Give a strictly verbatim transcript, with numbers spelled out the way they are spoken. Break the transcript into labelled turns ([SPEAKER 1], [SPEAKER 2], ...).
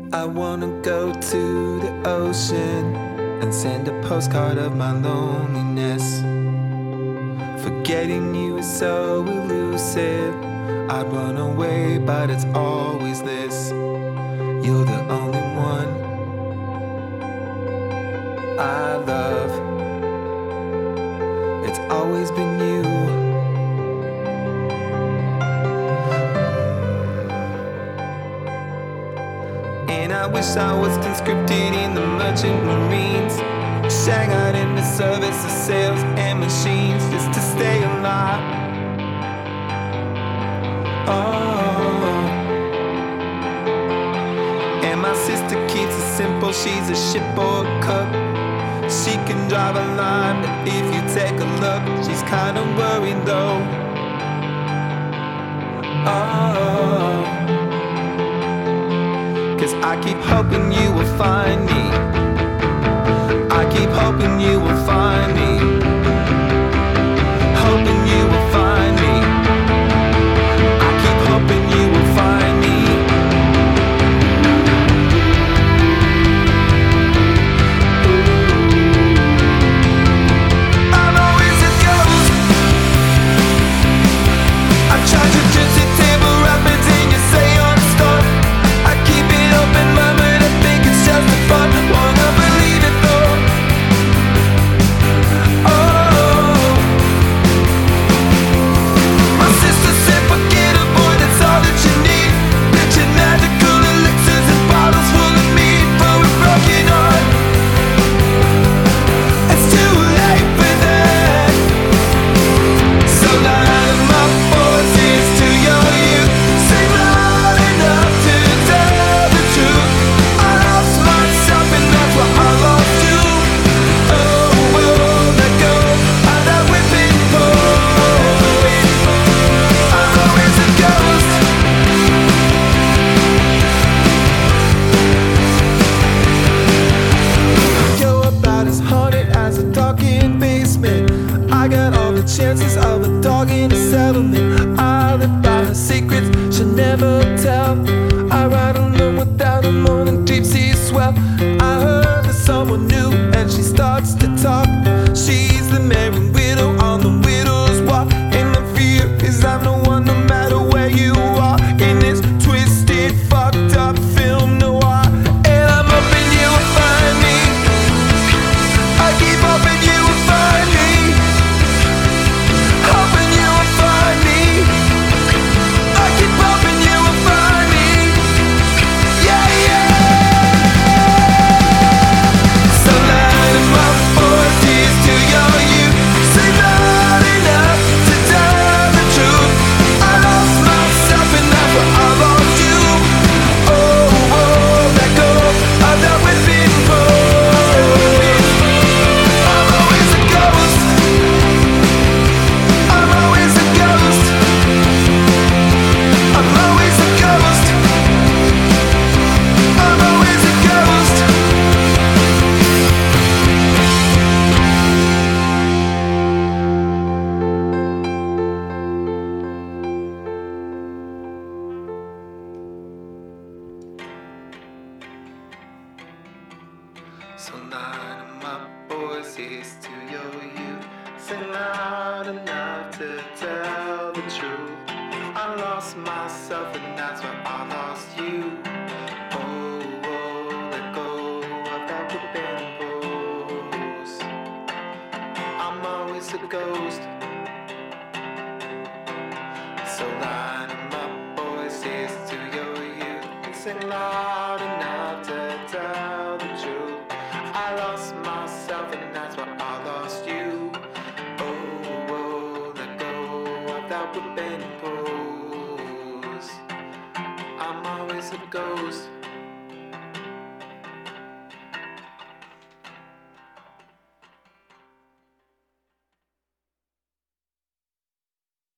[SPEAKER 1] I wanna go to the ocean and send a postcard of my loneliness. Forgetting you is so elusive. I'd run away, but it's always this. You're the only one I love. It's always been you. And I wish I was conscripted in the merchant marines, shanghaied in the service of sales and machines, just to stay alive. Oh. And my sister keeps it simple, she's a shipboard cook. She can drive a line, but if you take a look, she's kinda worried though. Oh. Cause I keep hoping you will find me. I keep hoping you will find me. Hoping you will find me. I keep hoping you will find me. I'm always a ghost. I tried to gypsy table rappers and you say I'm stuck. I keep it open, murmured, I think it's just a fun. Wanna believe it though. Oh, my sister said forget a boy, that's all that you need. Picture magical elixirs and bottles full of mead for a broken heart. It's too late for that. So line my voices to your youth. Sing loud enough to tell the truth. I lost myself and that's why I lost you. Oh, we'll let go of that whipping post. I'm always a ghost. You're about as haunted as a darkened basement. I got all the chances of a dog in a settlement. I live by her secrets, she'll never tell. I ride alone without a morning deep sea swell. I heard there's someone new and she starts to talk. She's the married widow on the widow's walk. And the fear is I'm the one no matter where you are. In this twisted, fucked up film noir. And I'm hoping you will find me. I keep hoping you will find me. Hoping you will find me. I keep hoping you will find me. Yeah, yeah. So line my voices to your youth. Say loud enough to tell the truth. I lost myself and that's why I lost you. Oh, oh, let go of that whipping post. I'm always a ghost. I'm always a ghost. I'm always a ghost. I'm always a ghost. So line my voices to your youth. Sing loud enough to tell the truth. I lost myself and that's why I lost you. Oh, oh, let go of that whipping post. I'm always a ghost. So line my voices to your youth. Sing loud enough to tell the truth. I lost myself and that's why I lost you. Oh, oh, let go of that whipping post. I'm always a ghost.